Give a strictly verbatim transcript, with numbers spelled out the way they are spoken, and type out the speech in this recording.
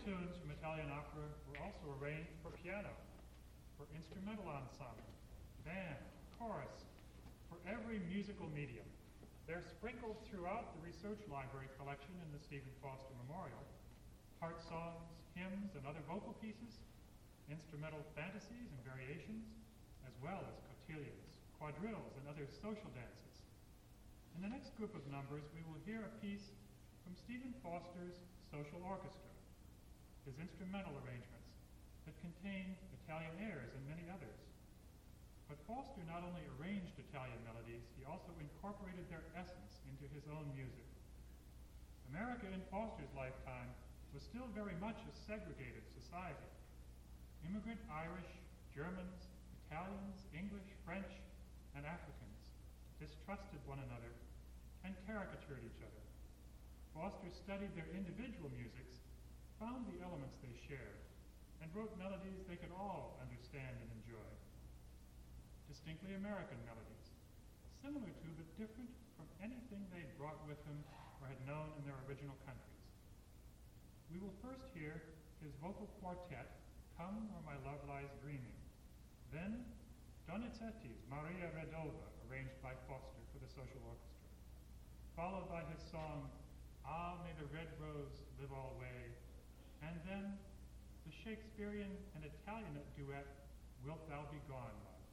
tunes from Italian opera were also arranged for piano, for instrumental ensemble, band, chorus, for every musical medium. They're sprinkled throughout the research library collection in the Stephen Foster Memorial. Part songs, hymns, and other vocal pieces, instrumental fantasies and variations, as well as cotillas, quadrilles, and other social dances. In the next group of numbers, we will hear a piece from Stephen Foster's Social Orchestra, his instrumental arrangements that contain Italian airs and many others. But Foster not only arranged Italian melodies, he also incorporated their essence into his own music. America in Foster's lifetime was still very much a segregated society. Immigrant Irish, Germans, Italians, English, French, and Africans distrusted one another and caricatured each other. Foster studied their individual musics, found the elements they shared, and wrote melodies they could all understand and enjoy. Distinctly American melodies, similar to but different from anything they brought with them or had known in their original countries. We will first hear his vocal quartet, Come Where My Love Lies Dreaming, then Donizetti's Maria Redova, arranged by Foster for the Social Orchestra, followed by his song, Ah, May the Red Rose Live Alway, and then the Shakespearean and Italian duet, Wilt Thou Be Gone, Love.